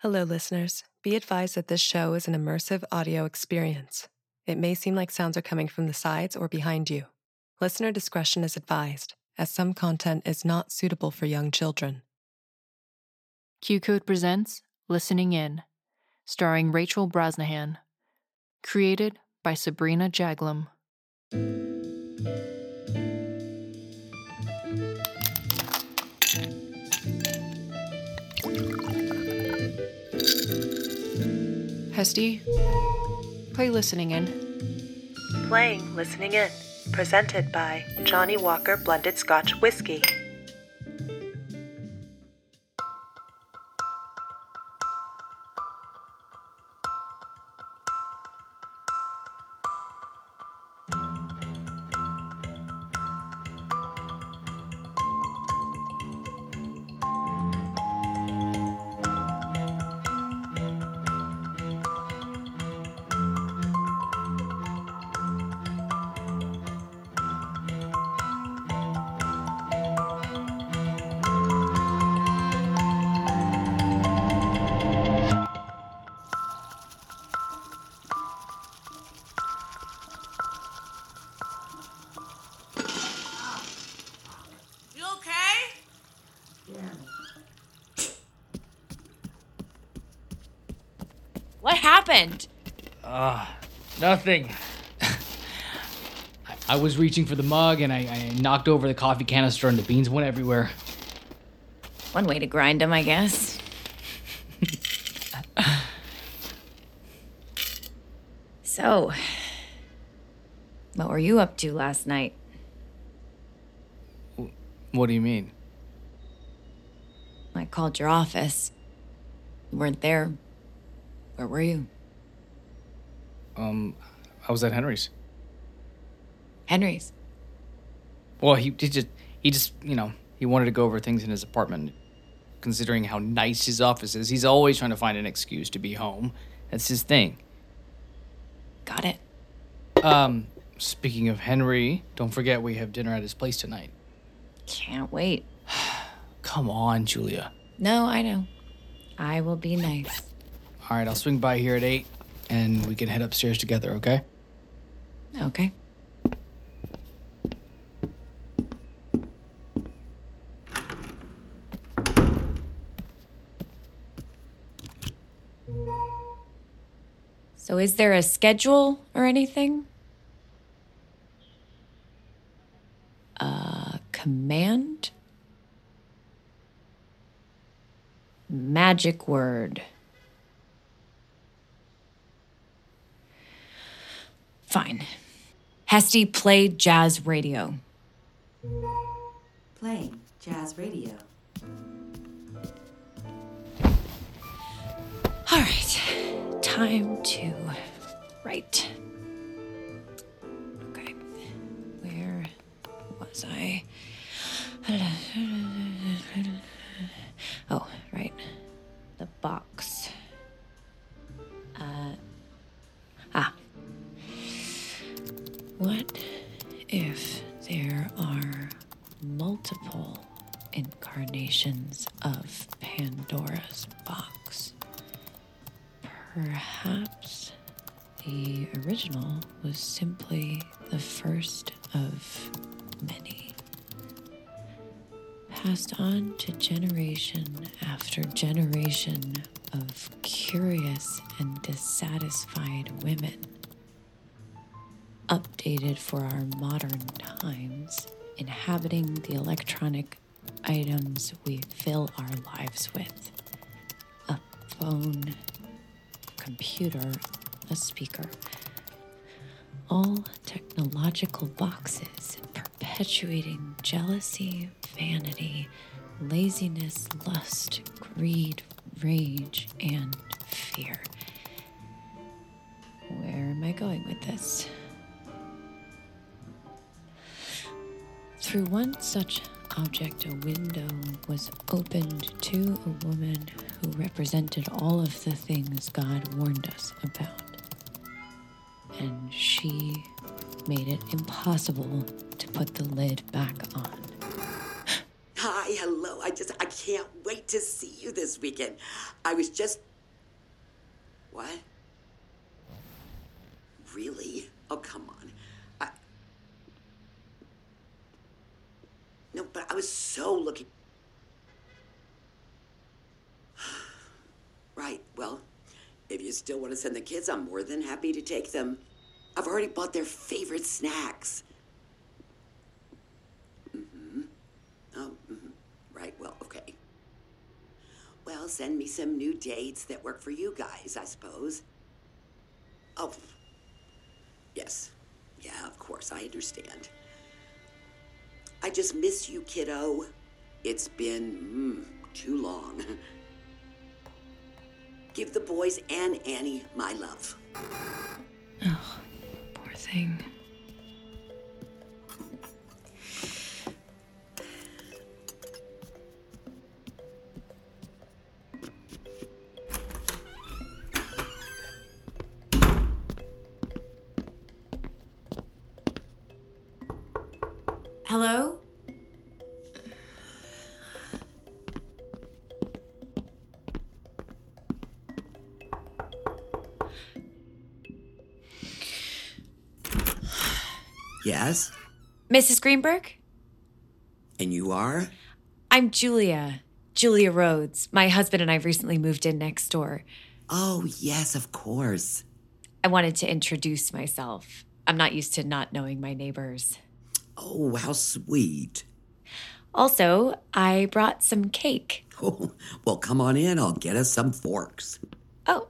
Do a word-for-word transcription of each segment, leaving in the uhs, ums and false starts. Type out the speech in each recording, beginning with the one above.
Hello, listeners. Be advised that this show is an immersive audio experience. It may seem like sounds are coming from the sides or behind you. Listener discretion is advised, as some content is not suitable for young children. Q Code presents Listening In, starring Rachel Brosnahan. Created by Sabrina Jaglam. Hesty, play Listening In. Playing Listening In, presented by Johnny Walker Blended Scotch Whiskey. What happened? Uh, nothing. I, I was reaching for the mug and I, I knocked over the coffee canister and the beans went everywhere. One way to grind them, I guess. So, what were you up to last night? What do you mean? I called your office. You weren't there. Where were you? Um, I was at Henry's. Henry's? Well, he, he just, he just, you know, he wanted to go over things in his apartment. Considering how nice his office is, he's always trying to find an excuse to be home. That's his thing. Got it. Um, speaking of Henry, don't forget we have dinner at his place tonight. Can't wait. Come on, Julia. No, I know. I will be nice. All right, I'll swing by here at eight, and we can head upstairs together, okay? Okay. So is there a schedule or anything? A command? Magic word. Fine. Hesty, play jazz radio. Playing jazz radio. All right. Time to write. Okay. Where was I? Oh, right. The box. Uh. Ah. What if there are multiple incarnations of Pandora's box? Perhaps the original was simply the first of many, passed on to generation after generation of curious and dissatisfied women, updated for our modern times, inhabiting the electronic items we fill our lives with. A phone, computer, a speaker. All technological boxes perpetuating jealousy, vanity, laziness, lust, greed, rage, and fear. Where am I going with this? Through one such object, a window was opened to a woman who represented all of the things God warned us about. And she made it impossible to put the lid back on. Hi, hello. I just, I can't wait to see you this weekend. I was just What? Really? Oh, come on. I... No, but I was so looking... Right, well, if you still want to send the kids, I'm more than happy to take them. I've already bought their favorite snacks. Mm-hmm. Oh, mm-hmm. Right, well, okay. Well, send me some new dates that work for you guys, I suppose. Oh, yes. Yeah, of course, I understand. I just miss you, kiddo. It's been mm, too long. Give the boys and Annie my love. Oh, poor thing. Hello? Yes? Missus Greenberg? And you are? I'm Julia. Julia Rhodes. My husband and I recently moved in next door. Oh, yes, of course. I wanted to introduce myself. I'm not used to not knowing my neighbors. Oh, how sweet. Also, I brought some cake. Oh, well, come on in. I'll get us some forks. Oh.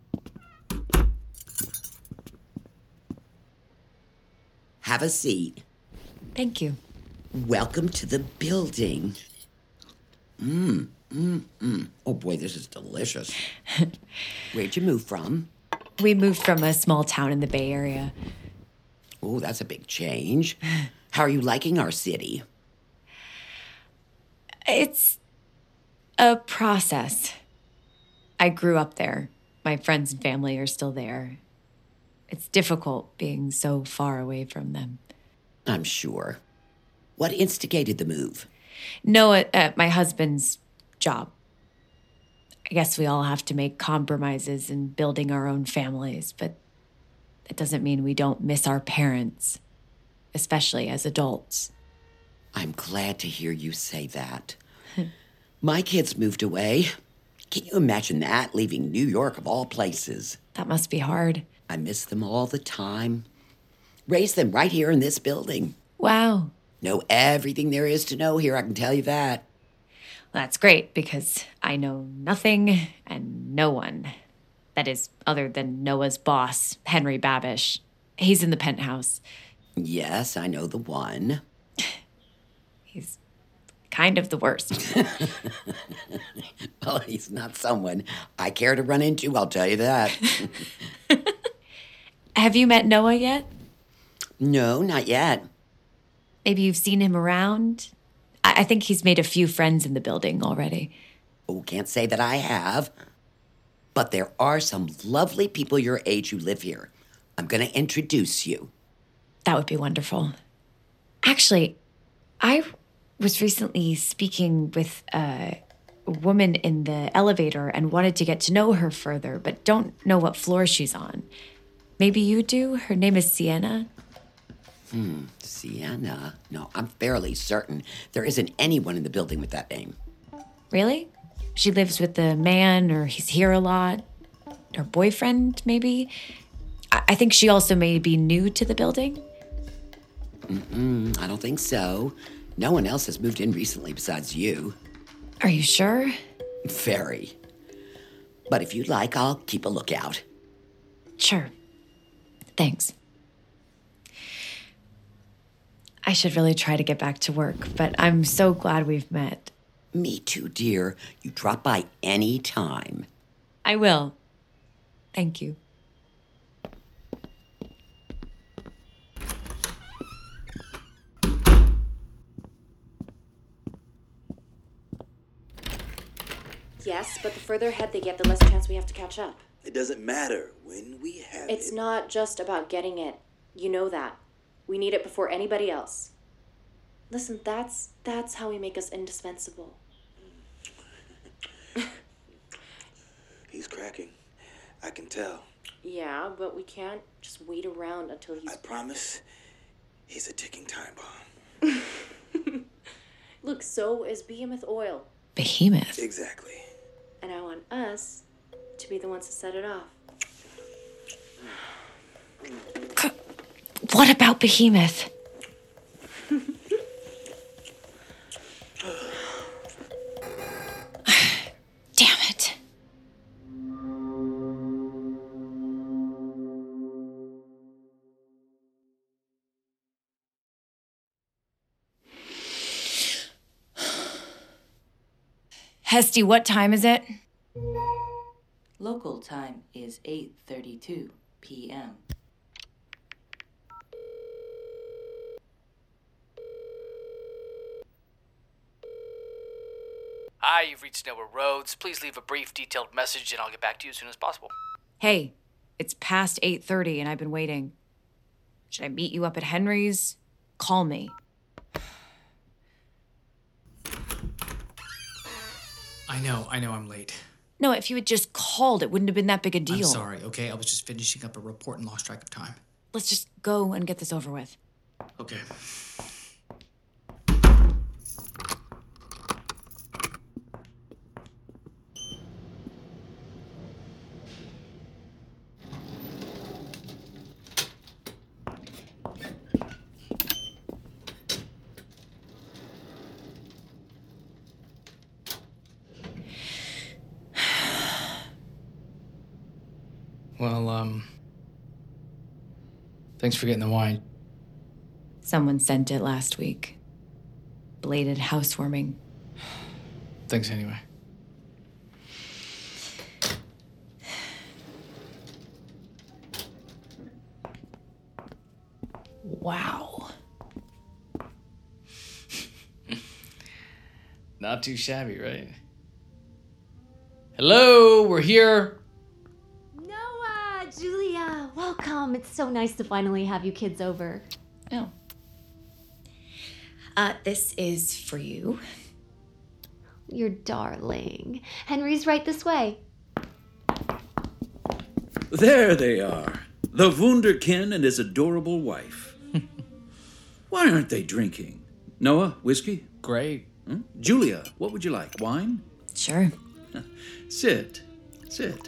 Have a seat. Thank you. Welcome to the building. Mmm, mmm, mmm. Oh, boy, this is delicious. Where'd you move from? We moved from a small town in the Bay Area. Oh, that's a big change. How are you liking our city? It's a process. I grew up there. My friends and family are still there. It's difficult being so far away from them. I'm sure. What instigated the move? Noah, uh, my husband's job. I guess we all have to make compromises in building our own families, but it doesn't mean we don't miss our parents, especially as adults. I'm glad to hear you say that. My kids moved away. Can you imagine that, leaving New York of all places? That must be hard. I miss them all the time. Raised them right here in this building. Wow. Know everything there is to know here, I can tell you that. Well, that's great because I know nothing and no one. That is, other than Noah's boss, Henry Babish. He's in the penthouse. Yes, I know the one. He's kind of the worst. Well, he's not someone I care to run into, I'll tell you that. Have you met Noah yet? No, not yet. Maybe you've seen him around? I, I think he's made a few friends in the building already. Oh, can't say that I have. But there are some lovely people your age who live here. I'm going to introduce you. That would be wonderful. Actually, I was recently speaking with a woman in the elevator and wanted to get to know her further, but don't know what floor she's on. Maybe you do? Her name is Sienna. Hmm, Sienna? No, I'm fairly certain there isn't anyone in the building with that name. Really? She lives with the man, or he's here a lot. Her boyfriend, maybe? I, I think she also may be new to the building. Mm-mm, I don't think so. No one else has moved in recently besides you. Are you sure? Very. But if you'd like, I'll keep a lookout. Sure. Thanks. I should really try to get back to work, but I'm so glad we've met. Me too, dear. You drop by any time. I will. Thank you. Yes, but the further ahead they get, the less chance we have to catch up. It doesn't matter when we have It's it. not just about getting it. You know that. We need it before anybody else. Listen, that's that's how we make us indispensable. He's cracking. I can tell. Yeah, but we can't just wait around until he's... I promise he's a ticking time bomb. Look, so is Behemoth Oil. Behemoth? Exactly. And I want us to be the ones to set it off. What about Behemoth? Damn it. Hesty, what time is it? Local time is eight thirty-two p.m. Hi, you've reached Noah Rhodes. Please leave a brief, detailed message, and I'll get back to you as soon as possible. Hey, it's past eight thirty and I've been waiting. Should I meet you up at Henry's? Call me. I know, I know I'm late. No, if you had just called, it wouldn't have been that big a deal. I'm sorry, okay? I was just finishing up a report and lost track of time. Let's just go and get this over with. Okay. Well, um... thanks for getting the wine. Someone sent it last week. Belated housewarming. Thanks anyway. Wow. Not too shabby, right? Hello, we're here. Noah, Julia, welcome. It's so nice to finally have you kids over. Oh. Uh, this is for you. You're darling. Henry's right this way. There they are. The Wunderkind and his adorable wife. Why aren't they drinking? Noah, whiskey? Great. Hmm? Julia, what would you like? Wine? Sure. Sit. Sit.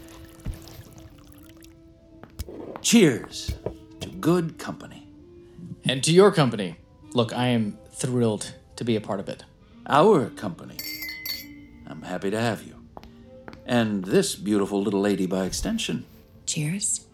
Cheers to good company. And to your company. Look, I am thrilled to be a part of it. Our company. I'm happy to have you. And this beautiful little lady by extension. Cheers.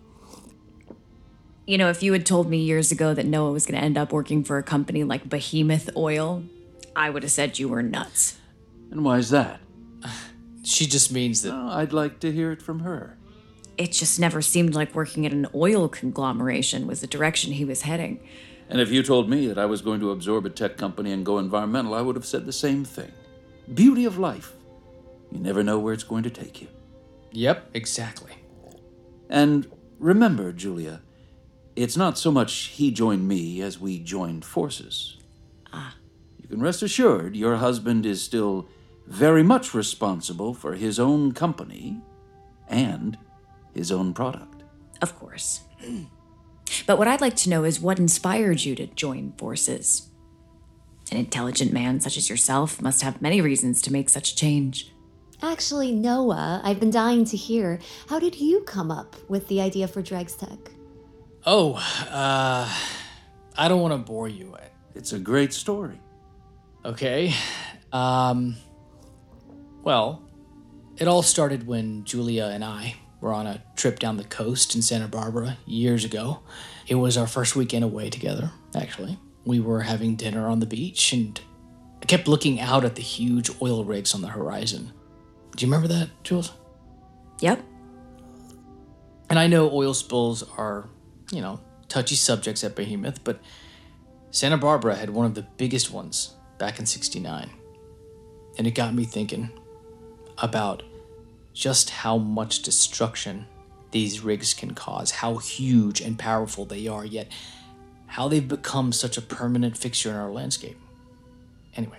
You know, if you had told me years ago that Noah was going to end up working for a company like Behemoth Oil, I would have said you were nuts. And why is that? She just means that... Oh, I'd like to hear it from her. It just never seemed like working at an oil conglomeration was the direction he was heading. And if you told me that I was going to absorb a tech company and go environmental, I would have said the same thing. Beauty of life. You never know where it's going to take you. Yep, exactly. And remember, Julia, it's not so much he joined me as we joined forces. Ah. You can rest assured your husband is still very much responsible for his own company and his own product. Of course. But what I'd like to know is what inspired you to join forces? An intelligent man such as yourself must have many reasons to make such a change. Actually, Noah, I've been dying to hear. How did you come up with the idea for Dregs Tech? Oh, uh... I don't want to bore you. It's a great story. Okay. Um... Well, it all started when Julia and I were on a trip down the coast in Santa Barbara years ago. It was our first weekend away together, actually. We were having dinner on the beach, and I kept looking out at the huge oil rigs on the horizon. Do you remember that, Jules? Yep. And I know oil spills are, you know, touchy subjects at Behemoth, but Santa Barbara had one of the biggest ones back in sixty-nine. And it got me thinking about just how much destruction these rigs can cause, how huge and powerful they are, yet how they've become such a permanent fixture in our landscape. Anyway,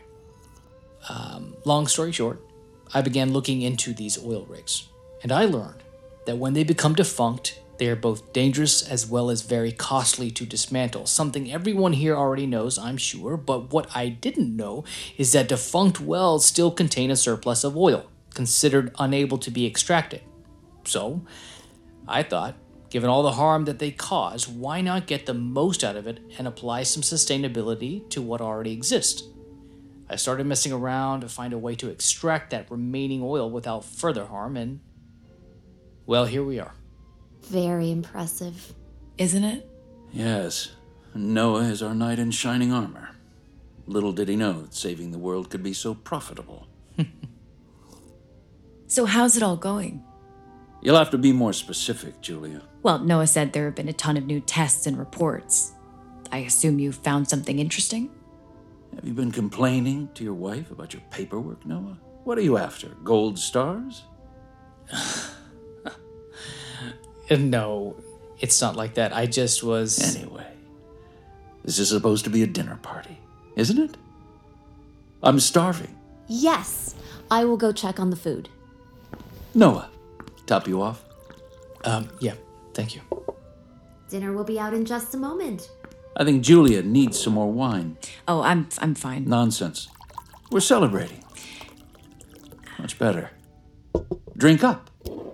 um, long story short, I began looking into these oil rigs, and I learned that when they become defunct, they are both dangerous as well as very costly to dismantle. Something everyone here already knows, I'm sure, but what I didn't know is that defunct wells still contain a surplus of oil, considered unable to be extracted. So, I thought, given all the harm that they cause, why not get the most out of it and apply some sustainability to what already exists? I started messing around to find a way to extract that remaining oil without further harm, and, well, here we are. Very impressive. Isn't it? Yes. Noah is our knight in shining armor. Little did he know that saving the world could be so profitable. So how's it all going? You'll have to be more specific, Julia. Well, Noah said there have been a ton of new tests and reports. I assume you found something interesting? Have you been complaining to your wife about your paperwork, Noah? What are you after? Gold stars? No, it's not like that. I just was... Anyway, this is supposed to be a dinner party, isn't it? I'm starving. Yes, I will go check on the food. Noah, top you off? Um, yeah, thank you. Dinner will be out in just a moment. I think Julia needs some more wine. Oh, I'm I'm fine. Nonsense. We're celebrating. Much better. Drink up.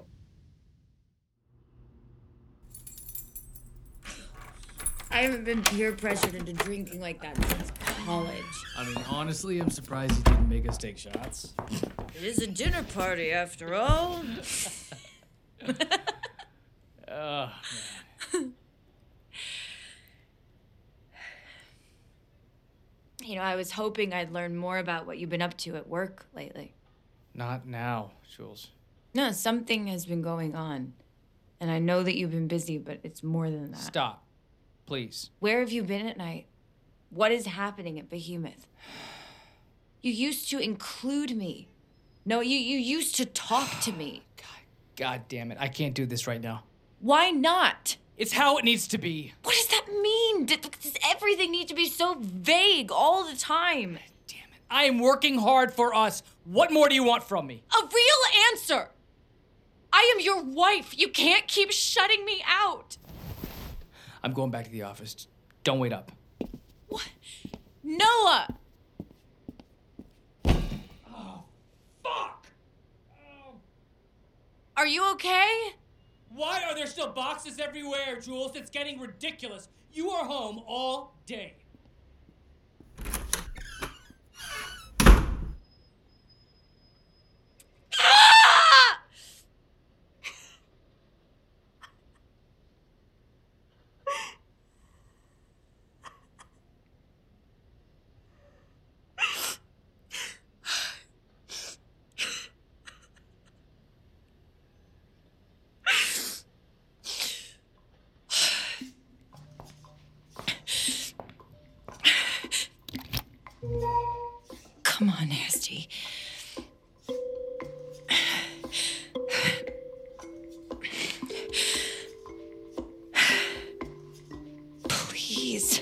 I haven't been peer pressured into drinking like that since college. I mean, honestly, I'm surprised you didn't make us take shots. It is a dinner party, after all. Oh, man. You know, I was hoping I'd learn more about what you've been up to at work lately. Not now, Jules. No, something has been going on. And I know that you've been busy, but it's more than that. Stop. Please. Where have you been at night? What is happening at Behemoth? You used to include me. No, you, you used to talk to me. God, God damn it. I can't do this right now. Why not? It's how it needs to be. What does that mean? Does everything need to be so vague all the time? Damn it. I am working hard for us. What more do you want from me? A real answer! I am your wife. You can't keep shutting me out. I'm going back to the office. Don't wait up. What? Noah! Oh, fuck! Oh. Are you okay? Why are there still boxes everywhere, Jules? It's getting ridiculous. You are home all day. Come on, Nasty. Please.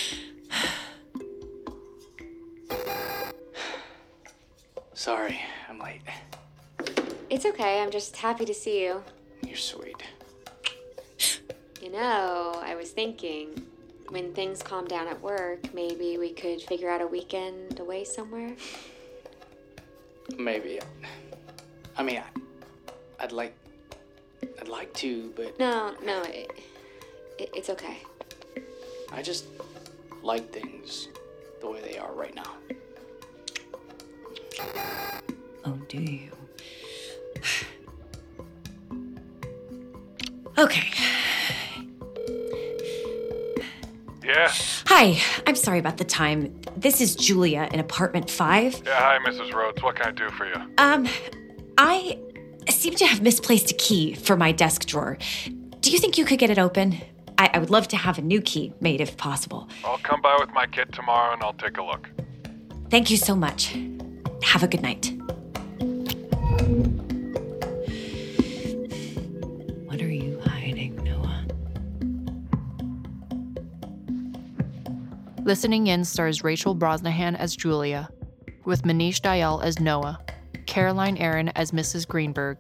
Sorry, I'm late. It's okay, I'm just happy to see you. You're sweet. You know, I was thinking, when things calm down at work, maybe we could figure out a weekend away somewhere? Maybe. I mean, I, I'd like... I'd like to, but... No, no, it, it, it's okay. I just like things the way they are right now. Oh, do you? Okay. Yeah? Hi, I'm sorry about the time. This is Julia in apartment five. Yeah, hi, Missus Rhodes. What can I do for you? Um, I seem to have misplaced a key for my desk drawer. Do you think you could get it open? I, I would love to have a new key made if possible. I'll come by with my kit tomorrow and I'll take a look. Thank you so much. Have a good night. What are you hiding, Noah? Listening In stars Rachel Brosnahan as Julia, with Manish Dayal as Noah, Caroline Aaron as Missus Greenberg,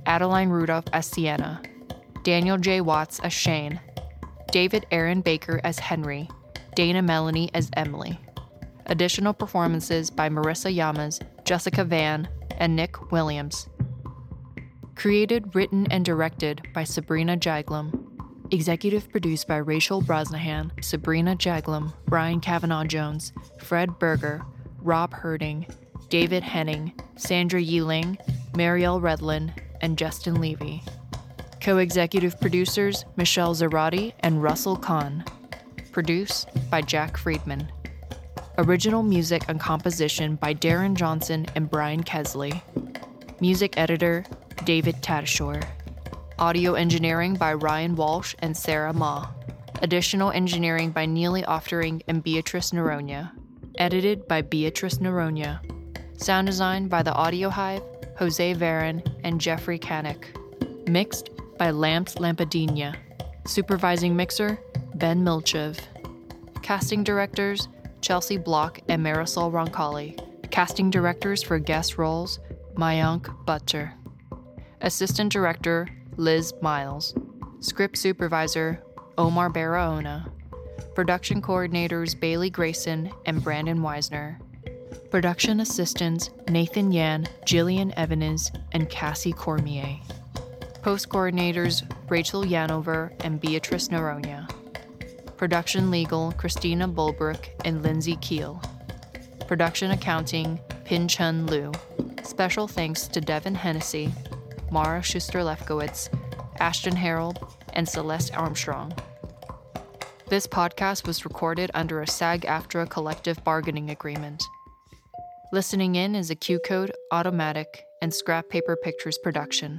Adeline Rudolph as Sienna, Daniel J. Watts as Shane, David Aaron Baker as Henry, Dana Melanie as Emily. Additional performances by Marissa Yamas, Jessica Van, and Nick Williams. Created, written, and directed by Sabrina Jaglom. Executive produced by Rachel Brosnahan, Sabrina Jaglom, Brian Kavanaugh-Jones, Fred Berger, Rob Herding, David Henning, Sandra Yeeling, Marielle Redlin, and Justin Levy. Co-executive producers Michelle Zarati and Russell Kahn. Produced by Jack Friedman. Original music and composition by Darren Johnson and Brian Kesley. Music editor David Tadashore. Audio engineering by Ryan Walsh and Sarah Ma. Additional engineering by Neely Oftering and Beatrice Noronha. Edited by Beatrice Noronha. Sound design by The Audio Hive, Jose Varon, and Jeffrey Kanik. Mixed by Lamps Lampadina. Supervising mixer, Ben Milchev. Casting directors, Chelsea Block and Marisol Roncalli. Casting directors for guest roles, Mayank Butcher. Assistant director, Liz Miles. Script supervisor, Omar Barahona. Production coordinators, Bailey Grayson and Brandon Weisner. Production assistants, Nathan Yan, Jillian Evanes, and Cassie Cormier. Post coordinators, Rachel Yanover and Beatrice Noronha. Production legal, Christina Bulbrook and Lindsay Keel. Production accounting, Pin Chun Liu. Special thanks to Devin Hennessy, Mara Schuster-Lefkowitz, Ashton Harold, and Celeste Armstrong. This podcast was recorded under a SAG-AFTRA collective bargaining agreement. Listening In is a Q-Code, Automatic, and Scrap Paper Pictures production.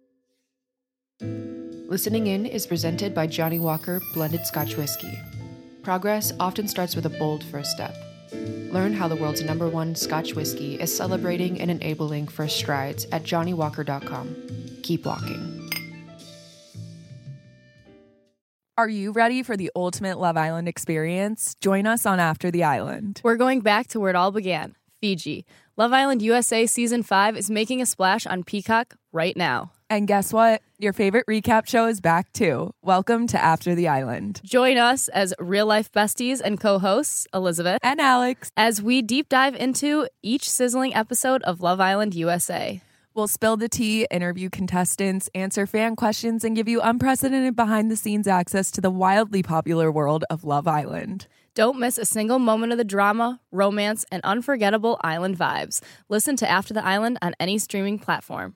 Listening In is presented by Johnnie Walker Blended Scotch Whiskey. Progress often starts with a bold first step. Learn how the world's number one Scotch whiskey is celebrating and enabling first strides at johnnie walker dot com. Keep walking. Are you ready for the ultimate Love Island experience? Join us on After the Island. We're going back to where it all began, Fiji. Love Island U S A Season five is making a splash on Peacock right now. And guess what? Your favorite recap show is back too. Welcome to After the Island. Join us as real-life besties and co-hosts, Elizabeth and Alex, as we deep dive into each sizzling episode of Love Island U S A. We'll spill the tea, interview contestants, answer fan questions, and give you unprecedented behind-the-scenes access to the wildly popular world of Love Island. Don't miss a single moment of the drama, romance, and unforgettable island vibes. Listen to After the Island on any streaming platform.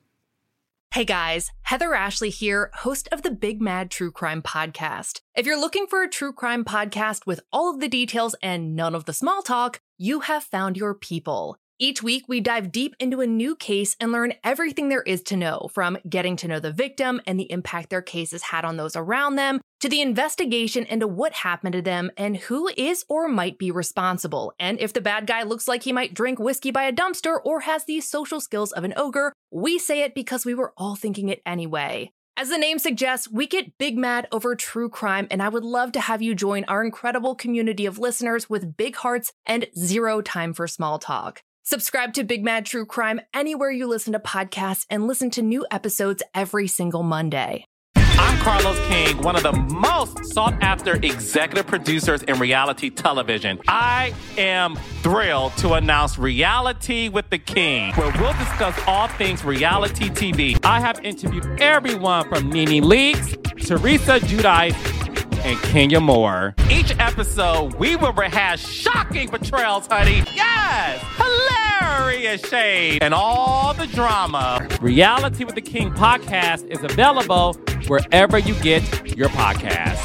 Hey guys, Heather Ashley here, host of the Big Mad True Crime Podcast. If you're looking for a true crime podcast with all of the details and none of the small talk, you have found your people. Each week, we dive deep into a new case and learn everything there is to know, from getting to know the victim and the impact their case has had on those around them, to the investigation into what happened to them and who is or might be responsible. And if the bad guy looks like he might drink whiskey by a dumpster or has the social skills of an ogre, we say it because we were all thinking it anyway. As the name suggests, we get big mad over true crime, and I would love to have you join our incredible community of listeners with big hearts and zero time for small talk. Subscribe to Big Mad True Crime anywhere you listen to podcasts and listen to new episodes every single Monday. I'm Carlos King, one of the most sought-after executive producers in reality television. I am thrilled to announce Reality with the King, where we'll discuss all things reality T V. I have interviewed everyone from Nene Leakes, Teresa Giudice, and Kenya Moore. Each episode, we will rehash shocking betrayals, honey. Yes! Hilarious shade and all the drama. Reality with the King podcast is available wherever you get your podcast.